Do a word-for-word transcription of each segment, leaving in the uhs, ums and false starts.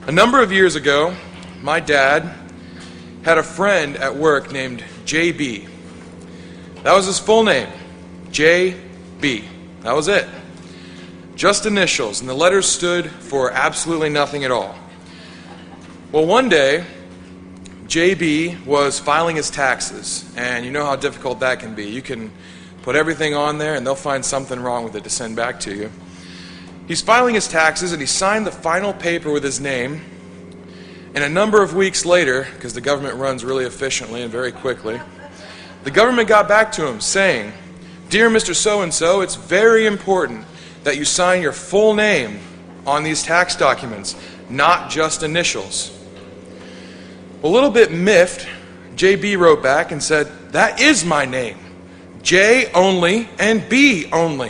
A number of years ago, my dad had a friend at work named J B. That was his full name, J B. That was it. Just initials, and the letters stood for absolutely nothing at all. Well, one day, J B was filing his taxes, and you know how difficult that can be. You can put everything on there, and they'll find something wrong with it to send back to you. He's filing his taxes, and he signed the final paper with his name. And a number of weeks later, because the government runs really efficiently and very quickly, the government got back to him saying, "Dear Mister So-and-so, it's very important that you sign your full name on these tax documents, not just initials." A little bit miffed, J B wrote back and said, "That is my name. J only and B only."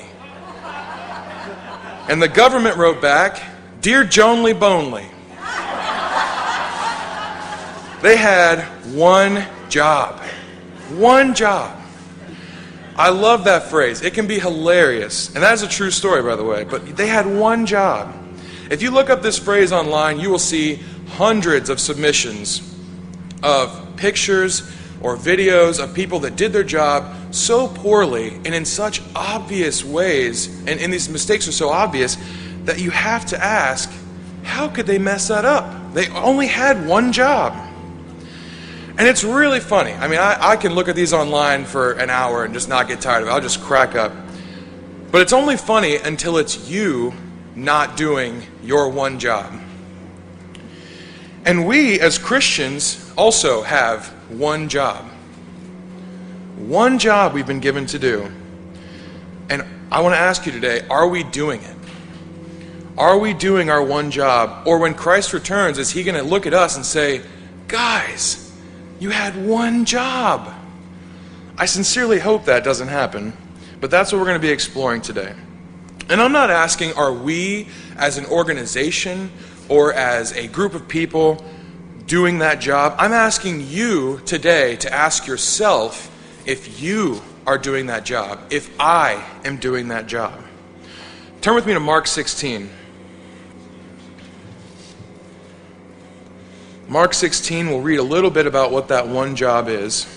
And the government wrote back, "Dear Jonely Bonely." They had one job. One job. I love that phrase. It can be hilarious. And that is a true story, by the way. But they had one job. If you look up this phrase online, you will see hundreds of submissions of pictures or videos of people that did their job so poorly and in such obvious ways, and, and these mistakes are so obvious that you have to ask, how could they mess that up? They only had one job. And it's really funny. I mean, I, I can look at these online for an hour and just not get tired of it. I'll just crack up. But it's only funny until it's you not doing your one job. And we, as Christians, also have one job. One job we've been given to do. And I want to ask you today, are we doing it? Are we doing our one job? Or when Christ returns, is he going to look at us and say, "Guys, you had one job"? I sincerely hope that doesn't happen, but that's what we're going to be exploring today. And I'm not asking, are we as an organization or as a group of people doing that job? I'm asking you today to ask yourself if you are doing that job, if I am doing that job. Turn with me to Mark sixteen. Mark sixteen, we'll read a little bit about what that one job is.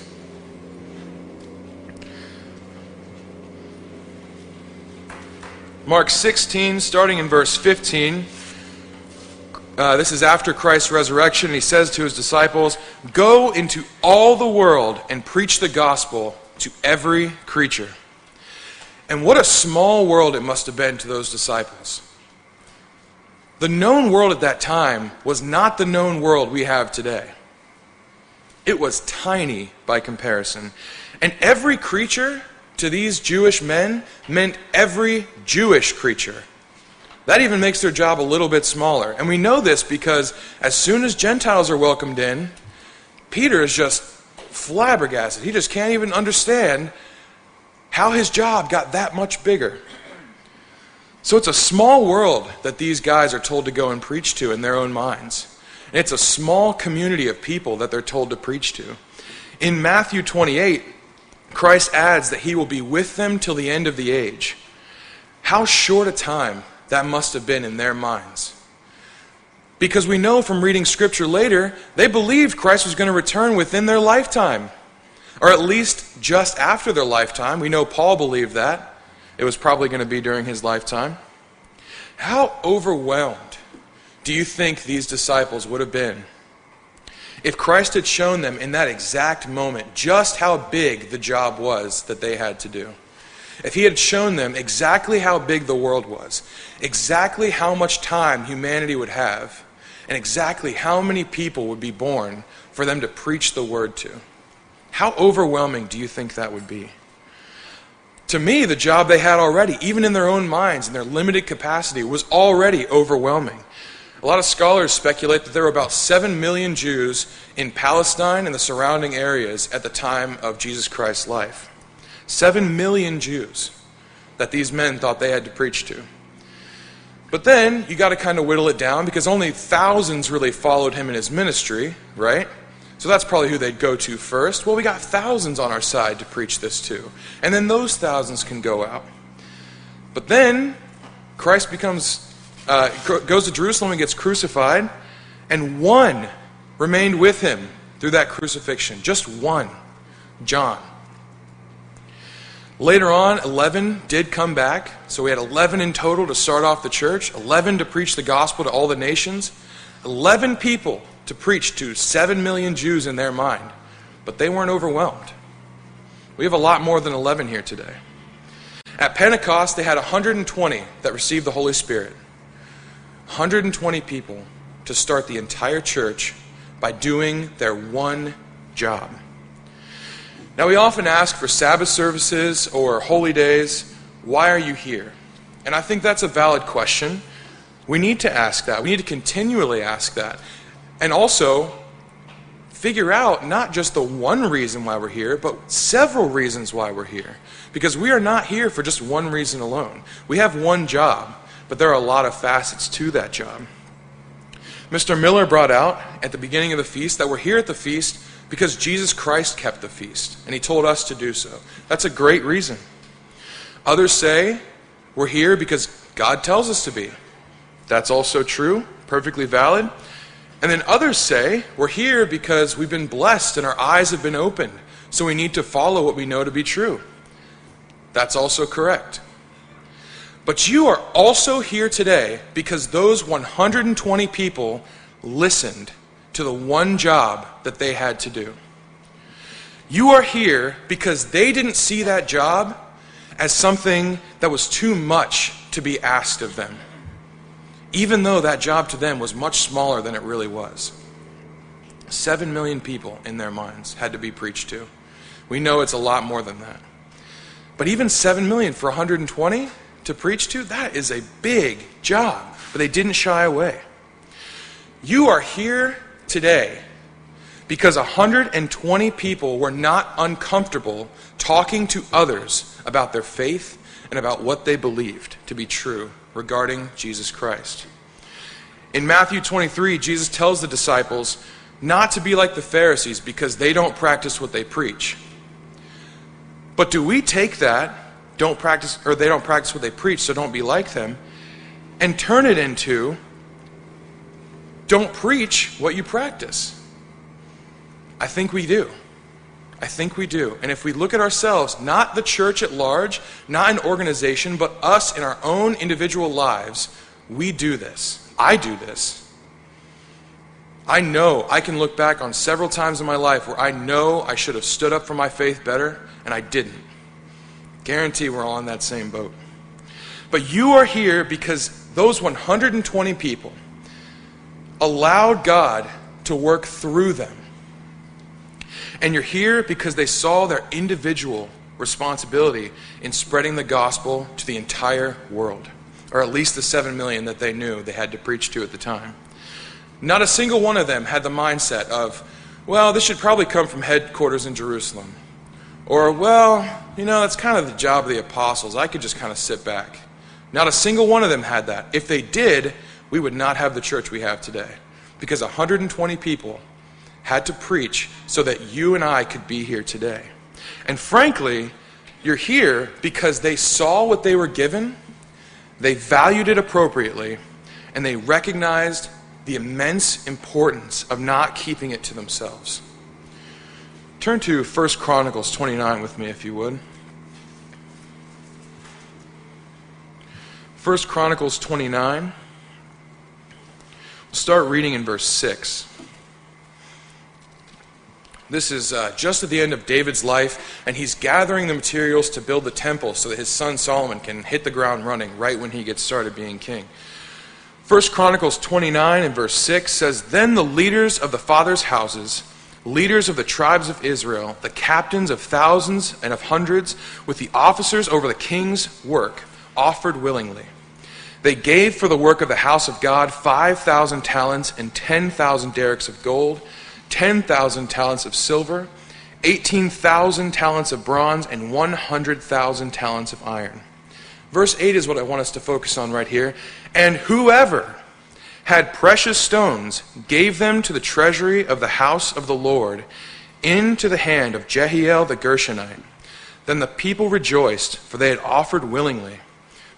Mark sixteen, starting in verse fifteen. Uh, this is after Christ's resurrection, and he says to his disciples, "Go into all the world and preach the gospel to every creature." And what a small world it must have been to those disciples. The known world at that time was not the known world we have today. It was tiny by comparison. And every creature to these Jewish men meant every Jewish creature. That even makes their job a little bit smaller. And we know this because as soon as Gentiles are welcomed in, Peter is just flabbergasted. He just can't even understand how his job got that much bigger. So it's a small world that these guys are told to go and preach to in their own minds. And it's a small community of people that they're told to preach to. In Matthew twenty-eight, Christ adds that he will be with them till the end of the age. How short a time that must have been in their minds. Because we know from reading Scripture later, they believed Christ was going to return within their lifetime. Or at least just after their lifetime. We know Paul believed that. It was probably going to be during his lifetime. How overwhelmed do you think these disciples would have been if Christ had shown them in that exact moment just how big the job was that they had to do? If he had shown them exactly how big the world was, exactly how much time humanity would have, and exactly how many people would be born for them to preach the word to. How overwhelming do you think that would be? To me, the job they had already, even in their own minds, in their limited capacity, was already overwhelming. A lot of scholars speculate that there were about seven million Jews in Palestine and the surrounding areas at the time of Jesus Christ's life. Seven million Jews that these men thought they had to preach to. But then, you got to kind of whittle it down because only thousands really followed him in his ministry, right? So that's probably who they'd go to first. Well, we got thousands on our side to preach this to. And then those thousands can go out. But then, Christ becomes, uh, goes to Jerusalem and gets crucified. And one remained with him through that crucifixion. Just one, John. Later on, eleven did come back. So we had eleven in total to start off the church, eleven to preach the gospel to all the nations, eleven people to preach to seven million Jews in their mind. But they weren't overwhelmed. We have a lot more than eleven here today. At Pentecost, they had one hundred twenty that received the Holy Spirit. one hundred twenty people to start the entire church by doing their one job. Now, we often ask for Sabbath services or holy days, why are you here? And I think that's a valid question. We need to ask that. We need to continually ask that. And also, figure out not just the one reason why we're here, but several reasons why we're here. Because we are not here for just one reason alone. We have one job, but there are a lot of facets to that job. Mister Miller brought out at the beginning of the feast that we're here at the feast because Jesus Christ kept the feast, and he told us to do so. That's a great reason. Others say we're here because God tells us to be. That's also true, perfectly valid. And then others say we're here because we've been blessed and our eyes have been opened, so we need to follow what we know to be true. That's also correct. But you are also here today because those one hundred twenty people listened to the one job that they had to do. You are here because they didn't see that job as something that was too much to be asked of them, even though that job to them was much smaller than it really was. Seven million people in their minds had to be preached to. We know it's a lot more than that. But even seven million for one hundred twenty to preach to, that is a big job. But they didn't shy away. You are here today because one hundred twenty people were not uncomfortable talking to others about their faith and about what they believed to be true regarding Jesus Christ. In Matthew twenty-three, Jesus tells the disciples not to be like the Pharisees because they don't practice what they preach. But do we take that, don't practice, or they don't practice what they preach, so don't be like them, and turn it into, don't preach what you practice? I think we do. I think we do. And if we look at ourselves, not the church at large, not an organization, but us in our own individual lives, we do this. I do this. I know I can look back on several times in my life where I know I should have stood up for my faith better, and I didn't. Guarantee we're all in that same boat. But you are here because those one hundred twenty people allowed God to work through them. And you're here because they saw their individual responsibility in spreading the gospel to the entire world, or at least the seven million that they knew they had to preach to at the time. Not a single one of them had the mindset of, well, this should probably come from headquarters in Jerusalem. Or, well, you know, that's kind of the job of the apostles. I could just kind of sit back. Not a single one of them had that. If they did, we would not have the church we have today. Because one hundred twenty people had to preach so that you and I could be here today. And frankly, you're here because they saw what they were given, they valued it appropriately, and they recognized the immense importance of not keeping it to themselves. Turn to First Chronicles twenty-nine with me, if you would. First Chronicles twenty-nine. We'll start reading in verse six. This is uh, just at the end of David's life, and he's gathering the materials to build the temple so that his son Solomon can hit the ground running right when he gets started being king. First Chronicles twenty-nine and verse six says, "Then the leaders of the fathers' houses, leaders of the tribes of Israel, the captains of thousands and of hundreds, with the officers over the king's work, offered willingly. They gave for the work of the house of God five thousand talents and ten thousand derricks of gold, ten thousand talents of silver, eighteen thousand talents of bronze, and one hundred thousand talents of iron." Verse eight is what I want us to focus on right here. "And whoever had precious stones gave them to the treasury of the house of the Lord into the hand of Jehiel the Gershonite. Then the people rejoiced, for they had offered willingly.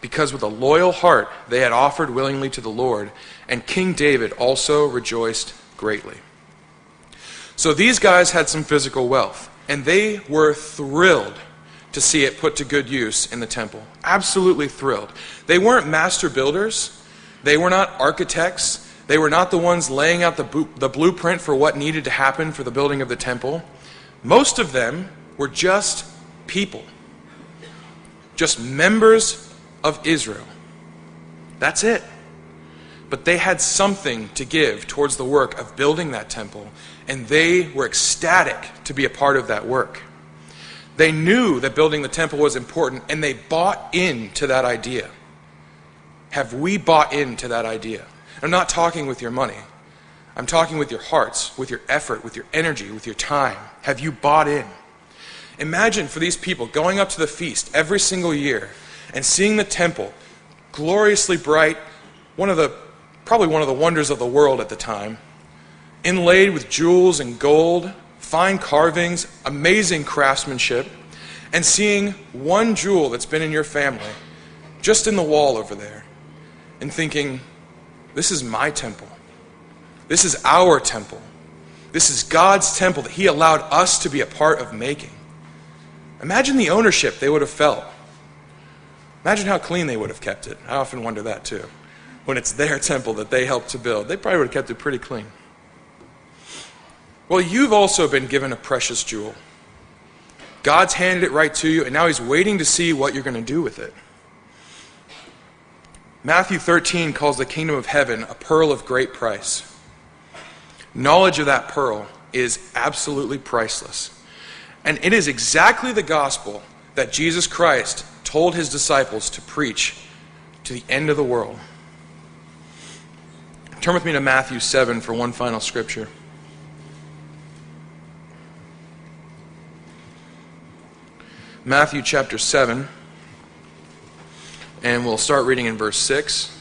because with a loyal heart they had offered willingly to the Lord, and King David also rejoiced greatly. So these guys had some physical wealth, and they were thrilled to see it put to good use in the temple. Absolutely thrilled. They weren't master builders. They were not architects. They were not the ones laying out the, bu- the blueprint for what needed to happen for the building of the temple. Most of them were just people. Just members of Israel. That's it. But they had something to give towards the work of building that temple, and they were ecstatic to be a part of that work. They knew that building the temple was important, and they bought into that idea. Have we bought into that idea? I'm not talking with your money. I'm talking with your hearts, with your effort, with your energy, with your time. Have you bought in? Imagine for these people going up to the feast every single year and seeing the temple gloriously bright, one of the probably one of the wonders of the world at the time, inlaid with jewels and gold, fine carvings, amazing craftsmanship, and seeing one jewel that's been in your family just in the wall over there, and thinking, this is my temple. This is our temple. This is God's temple that He allowed us to be a part of making. Imagine the ownership they would have felt. Imagine how clean they would have kept it. I often wonder that too. When it's their temple that they helped to build, they probably would have kept it pretty clean. Well, you've also been given a precious jewel. God's handed it right to you, and now He's waiting to see what you're going to do with it. Matthew thirteen calls the kingdom of heaven a pearl of great price. Knowledge of that pearl is absolutely priceless. And it is exactly the gospel that Jesus Christ told His disciples to preach to the end of the world. Turn with me to Matthew seven for one final scripture. Matthew chapter seven, and we'll start reading in verse six.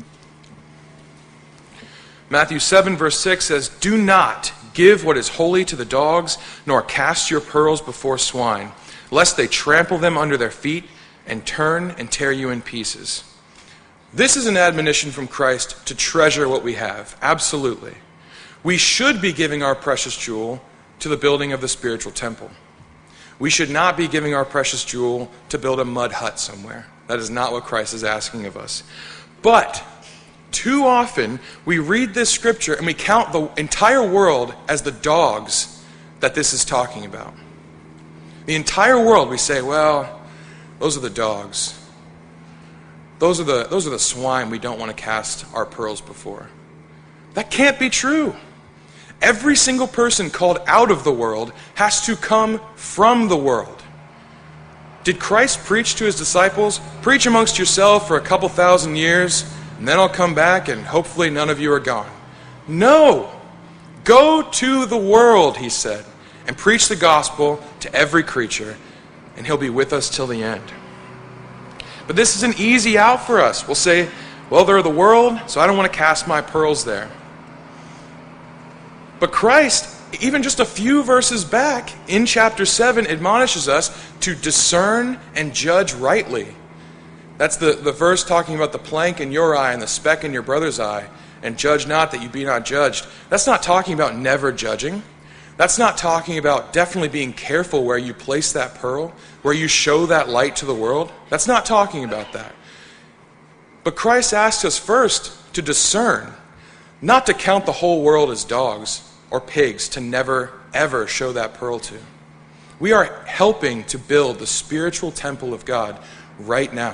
Matthew seven verse six says, "Do not give what is holy to the dogs, nor cast your pearls before swine, lest they trample them under their feet and turn and tear you in pieces." This is an admonition from Christ to treasure what we have. Absolutely. We should be giving our precious jewel to the building of the spiritual temple. We should not be giving our precious jewel to build a mud hut somewhere. That is not what Christ is asking of us. But too often we read this scripture and we count the entire world as the dogs that this is talking about. The entire world, we say, well, those are the dogs. Those are the, those are the swine we don't want to cast our pearls before. That can't be true. Every single person called out of the world has to come from the world. Did Christ preach to His disciples, preach amongst yourself for a couple thousand years, and then I'll come back and hopefully none of you are gone? No! Go to the world, He said, and preach the gospel to every creature, and He'll be with us till the end. But this is an easy out for us. We'll say, well, they're the world, so I don't want to cast my pearls there. But Christ, even just a few verses back in chapter seven, admonishes us to discern and judge rightly. That's the, the verse talking about the plank in your eye and the speck in your brother's eye, and judge not that you be not judged. That's not talking about never judging. That's not talking about definitely being careful where you place that pearl, where you show that light to the world. That's not talking about that. But Christ asked us first to discern, not to count the whole world as dogs or pigs to never, ever show that pearl to. We are helping to build the spiritual temple of God right now.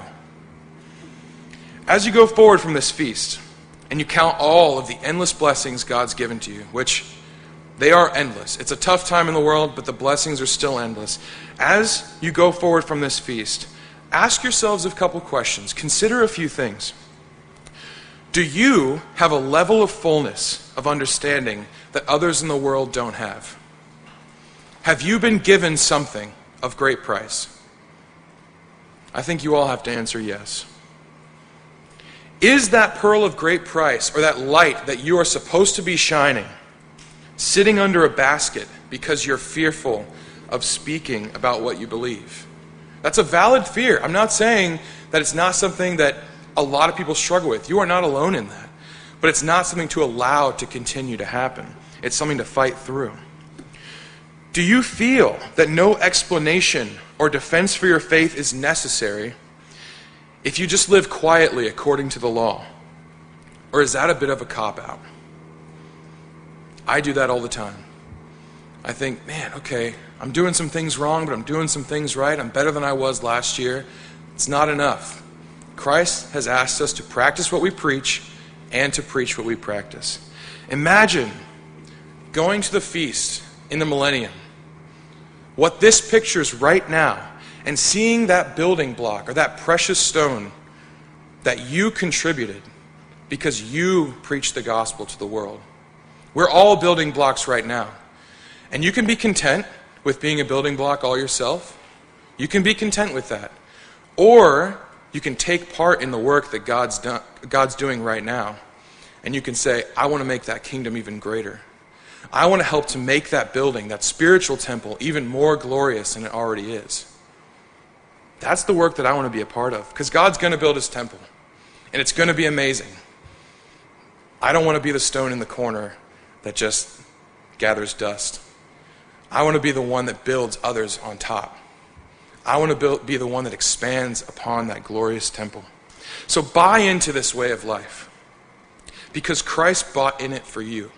As you go forward from this feast, and you count all of the endless blessings God's given to you, which they are endless. It's a tough time in the world, but the blessings are still endless. As you go forward from this feast, ask yourselves a couple questions. Consider a few things. Do you have a level of fullness of understanding that others in the world don't have? Have you been given something of great price? I think you all have to answer yes. Is that pearl of great price, or that light that you are supposed to be shining, sitting under a basket because you're fearful of speaking about what you believe? That's a valid fear. I'm not saying that it's not something that a lot of people struggle with. You are not alone in that. But it's not something to allow to continue to happen. It's something to fight through. Do you feel that no explanation or defense for your faith is necessary if you just live quietly according to the law? Or is that a bit of a cop-out? I do that all the time. I think, man, okay, I'm doing some things wrong, but I'm doing some things right. I'm better than I was last year. It's not enough. Christ has asked us to practice what we preach and to preach what we practice. Imagine going to the feast in the millennium, what this pictures right now, and seeing that building block or that precious stone that you contributed because you preached the gospel to the world. We're all building blocks right now. And you can be content with being a building block all yourself. You can be content with that. Or you can take part in the work that God's done, God's doing right now. And you can say, I want to make that kingdom even greater. I want to help to make that building, that spiritual temple, even more glorious than it already is. That's the work that I want to be a part of. Because God's going to build his temple. And it's going to be amazing. I don't want to be the stone in the corner that just gathers dust. I want to be the one that builds others on top. I want to build, be the one that expands upon that glorious temple. So buy into this way of life. Because Christ bought in it for you.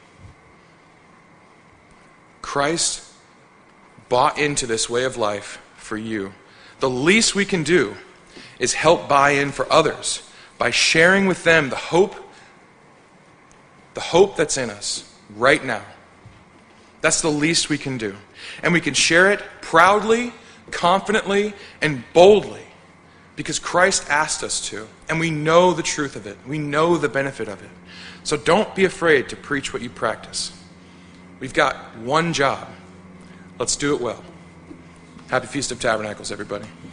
Christ bought into this way of life for you. The least we can do is help buy in for others by sharing with them the hope, the hope that's in us right now. That's the least we can do. And we can share it proudly, confidently, and boldly because Christ asked us to. And we know the truth of it. We know the benefit of it. So don't be afraid to preach what you practice. We've got one job. Let's do it well. Happy Feast of Tabernacles, everybody.